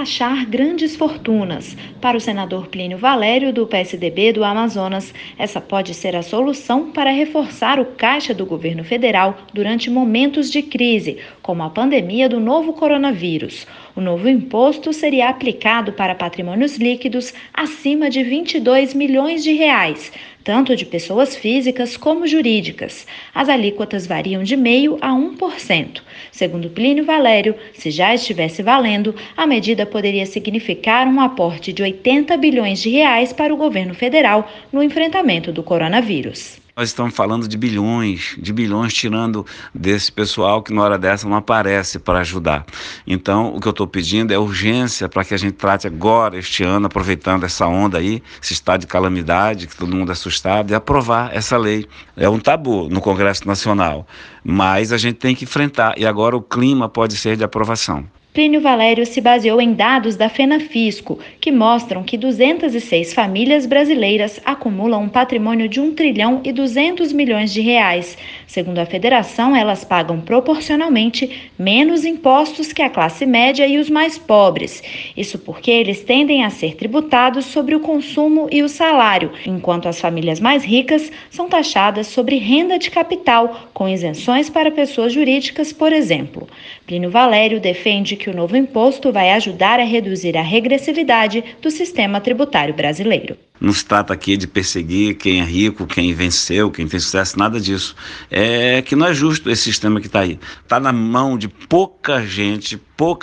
taxar grandes fortunas. Para o senador Plínio Valério, do PSDB do Amazonas, essa pode ser a solução para reforçar o caixa do governo federal durante momentos de crise, como a pandemia do novo coronavírus. O novo imposto seria aplicado para patrimônios líquidos acima de 22 milhões de reais, tanto de pessoas físicas como jurídicas. As alíquotas variam de 0,5% a 1%. Segundo Plínio Valério, se já estivesse valendo, a medida poderia significar um aporte de 80 bilhões de reais para o governo federal no enfrentamento do coronavírus. Nós estamos falando de bilhões tirando desse pessoal que na hora dessa não aparece para ajudar. Então, o que eu estou pedindo é urgência para que a gente trate agora, este ano, aproveitando essa onda aí, esse estado de calamidade, que todo mundo é assustado, e aprovar essa lei. É um tabu no Congresso Nacional, mas a gente tem que enfrentar, e agora o clima pode ser de aprovação. Plínio Valério se baseou em dados da FenaFisco, que mostram que 206 famílias brasileiras acumulam um patrimônio de 1 trilhão e 200 milhões de reais. Segundo a federação, elas pagam proporcionalmente menos impostos que a classe média e os mais pobres. Isso porque eles tendem a ser tributados sobre o consumo e o salário, enquanto as famílias mais ricas são taxadas sobre renda de capital, com isenções para pessoas jurídicas, por exemplo. Plínio Valério defende que o novo imposto vai ajudar a reduzir a regressividade do sistema tributário brasileiro. Não se trata aqui de perseguir quem é rico, quem venceu, quem tem sucesso, nada disso. É que não é justo esse sistema que está aí. Está na mão de pouca gente,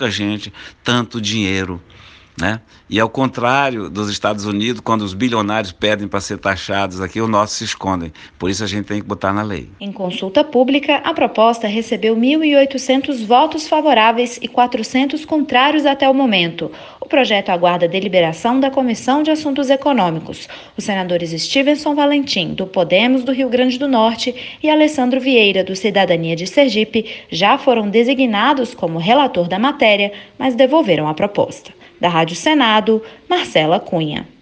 tanto dinheiro, né? E ao contrário dos Estados Unidos, quando os bilionários pedem para ser taxados aqui, os nossos se escondem. Por isso a gente tem que botar na lei. Em consulta pública, a proposta recebeu 1.800 votos favoráveis e 400 contrários até o momento. O projeto aguarda a deliberação da Comissão de Assuntos Econômicos. Os senadores Stevenson Valentim, do Podemos do Rio Grande do Norte, e Alessandro Vieira, do Cidadania de Sergipe, já foram designados como relator da matéria, mas devolveram a proposta. Da Rádio Senado, Marcela Cunha.